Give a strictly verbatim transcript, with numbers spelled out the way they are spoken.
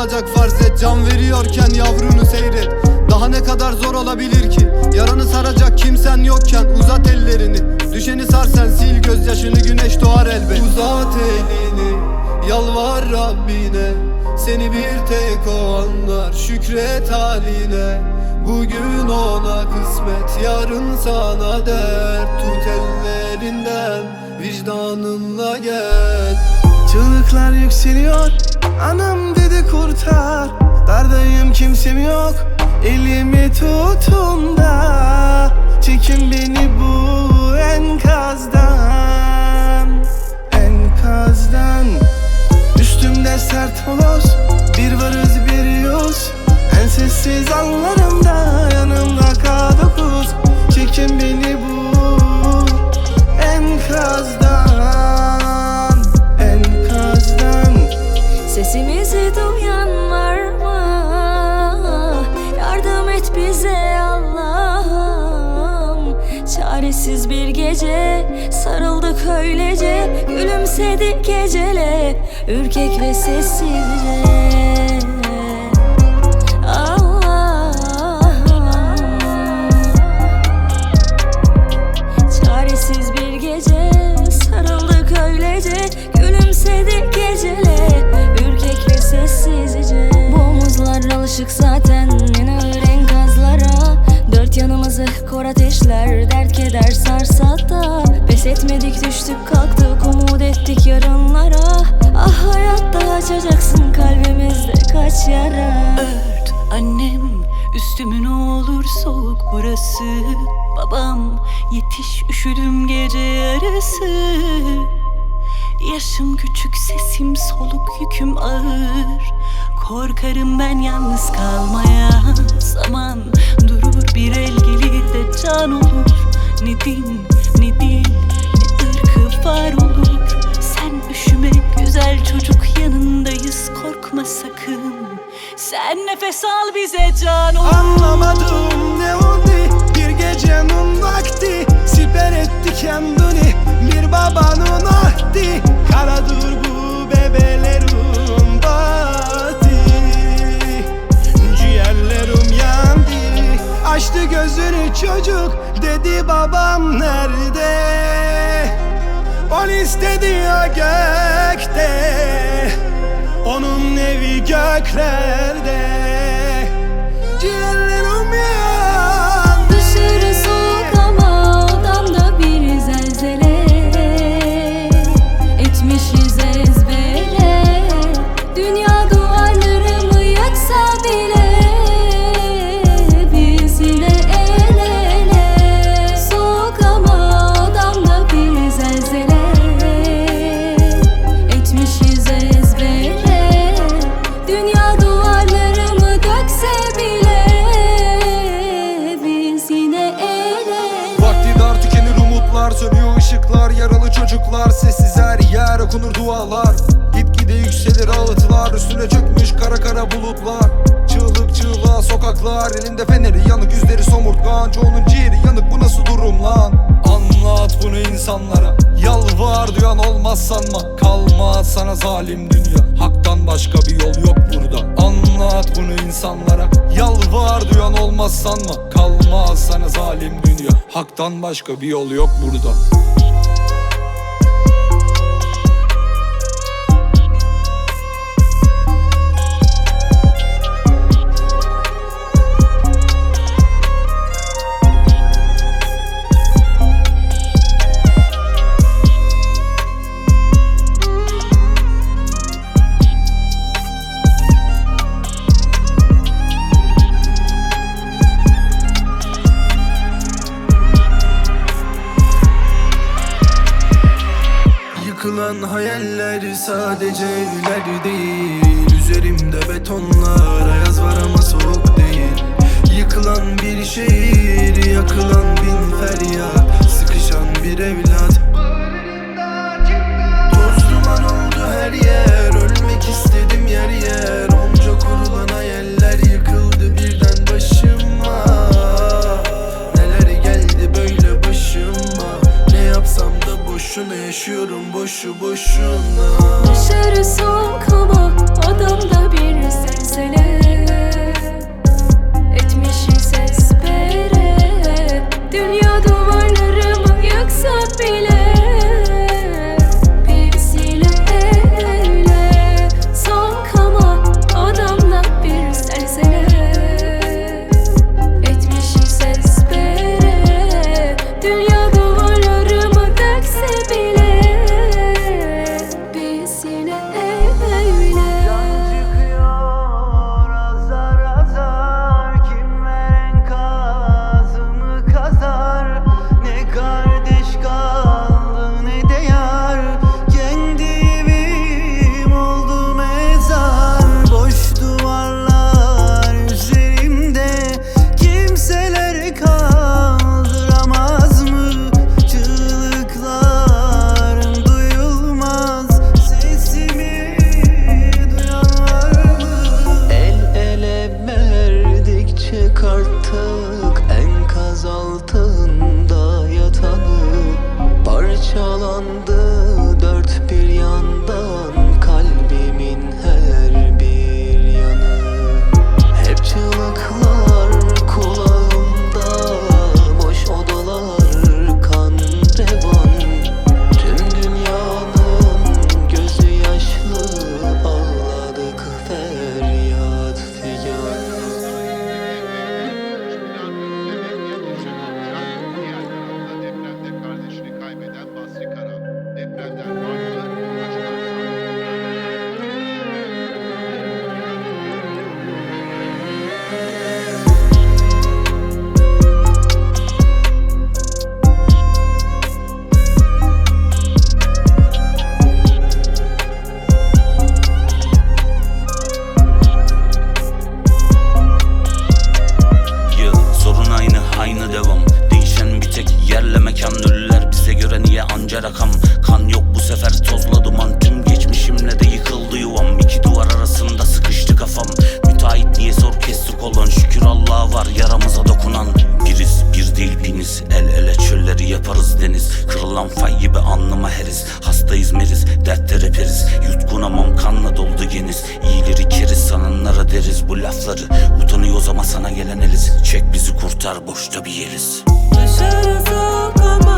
olacak farz et. Can veriyorken yavrunu seyret. Daha ne kadar zor olabilir ki? Yaranı saracak kimsen yokken uzat ellerini. Düşeni sar sen, sil gözyaşını, güneş doğar elbet. Uzat elini, yalvar Rabbine. Seni bir tek o anlar, şükret haline. Bugün ona kısmet, yarın sana dert. Tut ellerinden, vicdanınla gel. Çığlıklar yükseliyor, anam dedi kurtar. Dardayım, kimsem yok, elimi tutun da çekin beni bu enkazdan, enkazdan. Üstümde sert holoz, bir varız bir yoz. En sessiz anlarımda yanımda K dokuz. Çekin beni bu enkazdan, enkazdan. Sesimizi duyan var mı? Yardım et bize Allah'ım. Çaresiz bir gece sarıldık öylece. Gülümsedik gecele, ürkek ve sessizce. Çaresiz bir gece sarıldık öylece. Gülümsedik gecele, ürkek ve sessizce. Bu omuzlar alışık zaten en ağır enkazlara. Dört yanımızı kor ateşler, dert keder sarsa da pes etmedik, düştük kalktık, umut ettik yarınlara. Ah hayatta açacaksın kalbimizde kaç yara. Ört annem üstümü, ne olur soğuk burası. Babam yetiş, üşüdüm gece yarısı. Yaşım küçük, sesim soluk, yüküm ağır. Korkarım ben yalnız kalmaya. Zaman durur, bir el gelir de can olur. Ne din, ne dil, ne ırkı var olur. Sen üşüme güzel çocuk, yanındayız, korkma sakın. Sen nefes al, bize can olur. Anlamadım ne oldu bir gecenin vakti. Siper etti kendini bir babanın ahdi. Karadır bu bebelerim batı. Ciğerlerim yandı. Açtı gözünü çocuk, dedi babam nerede? On istedi ya gökte, onun evi göklerde. Ciğerlerim yandı. Dışarı soğuk ama odamda bir zelzele. Etmişiz ezbere. Dünya duvarlarımı yaksa bile biz yine el ele. Soğuk ama odamda bir zelzele. Etmişiz ezbere. Dünya duvarlarımı dökse bile biz yine el ele. Vakti dar, tükenir umutlar, sönüyor ışıklar. Yaralı çocuklar, sessiz her yer, okunur dualar. Gitgide yükselir ağıtlar, üstüne çökmüş kara kara bulutlar. Çığlık çığlığa sokaklar, elinde feneri yanık, yüzleri somurtkan. Çoğunun ciğeri yanık, bu nasıl durum lan? Anlat bunu insanlara, yalvar duyan olmaz sanma. Kalmaz sana zalim dünya, haktan başka bir yol yok burada. Anlat bunu insanlara, yalvar duyan olmaz sanma. Kalmaz sana zalim dünya, haktan başka bir yol yok burada. Yıkılan hayaller sadece evler değil. Üzerimde betonlar, ayaz var ama soğuk değil. Yıkılan bir şehir, yakılan bin feryat. Sıkışan bir evlat, toz duman oldu her yer. Ölmek istedim yer yer. Onca kurulan hayaller yıkıldı birden başıma. Neler geldi böyle başıma, ne yapsam da boş. boşuna yaşıyorum boşu boşuna. Dışarı soğuk ama odamda bir zelzele etmişiz ezbere. Dünya duvarlarımı yıksa bile biz yine öyle. Soğuk ama odamda bir zelzele etmişiz ezbere. Dünya duvarlarımı dökse bile biz yine öyle. Çıkıyor azar azar, kimler enkazımı kazar. Ne kardeş kaldı ne de yar, kendi evim oldu mezar. Boş duvarlar üzerimde, kimseler kaldıramaz mı? Çığlıklarım duyulmaz, sesimi duyan var mı? El ele verdikçe karttık enkaz altında yatanı. Parçalandı dört bir yandan kalbimin her bir yanı. Hep çığlıklar kulağımda, boş odalar kan revan. Tüm dünyanın gözü yaşlı, ağladık feryat figan. Diğer tarafta depremde kardeşini kaybeden Basri Karan, depremden farklı acılar sardı. Ya, sorun aynı aynı devam. Değişen bir tek yerle mekan. Ölüler bize göre niye anca rakam. Kan yok bu sefer tozla duman. Tüm geçmişimle de yıkıldı yuvam. İki duvar arasında sıkıştı kafam. Müteahhit niye zor kestik olan. Şükür Allah'a var yaramıza dokunan. Biriz bir değil biniz, el ele çölleri yaparız deniz. Kırılan fay gibi alnıma heriz. Hastayız meriz, dertte reperiz. Yutkunamam kanla doldu geniz. İyileri keriz, sananlara deriz bu lafları. Utanıyoruz ama sana gelen eliz. Çek bizi kurtar, boşta bir yeriz. Dışarı soğuk ama